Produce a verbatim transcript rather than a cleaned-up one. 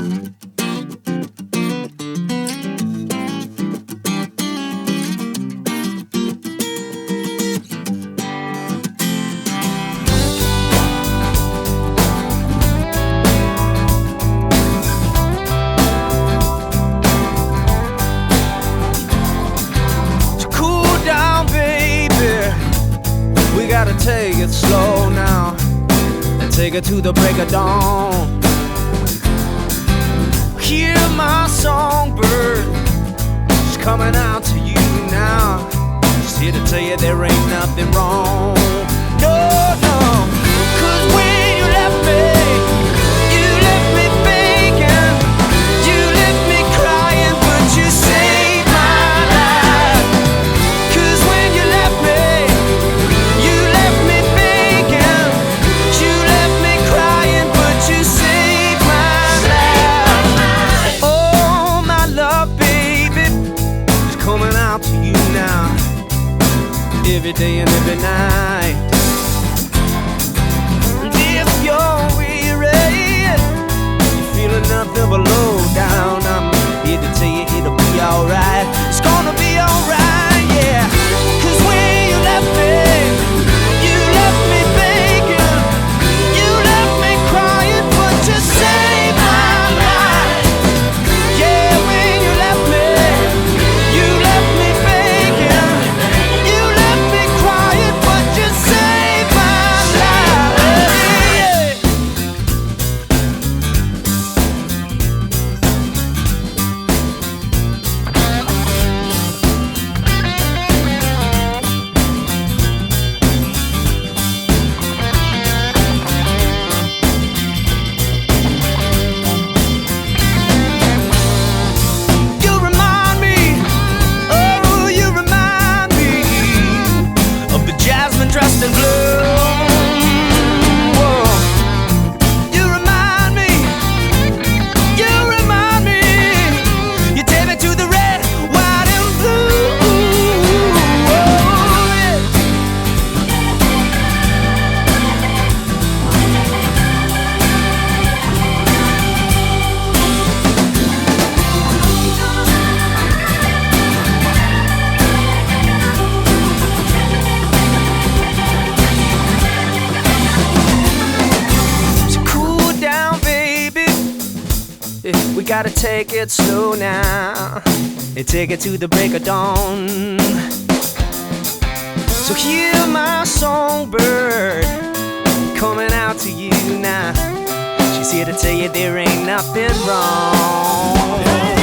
Gotta take it slow now and take it to the break of dawn. Hear my songbird, she's coming out to you now. She's here to tell you there ain't nothing wrong. No, no, 'cause when you left me, you left me thinking, you left me crying, but you saved my life. 'Cause when you left me, every day and every night. And if you're weary, you're feeling nothing but low down, I'm here to tell you it'll be alright. It's gonna be alright, yeah. 'Cause when you left me, you left me thinking, you left me crying, but you saved my life. Yeah, when you left me, you left me thinking, you left me crying, but you saved my life. Yeah. You remind me, oh, you remind me of the jasmine dressed in blue. Whoa. You remind me, you remind me, you take me to the red, white, and blue. Whoa, yeah. So cool down, baby. Yeah, we gotta take it slow now and take it to the break of dawn. So hear my songbird coming out to you now. She's here to tell you there ain't nothing wrong.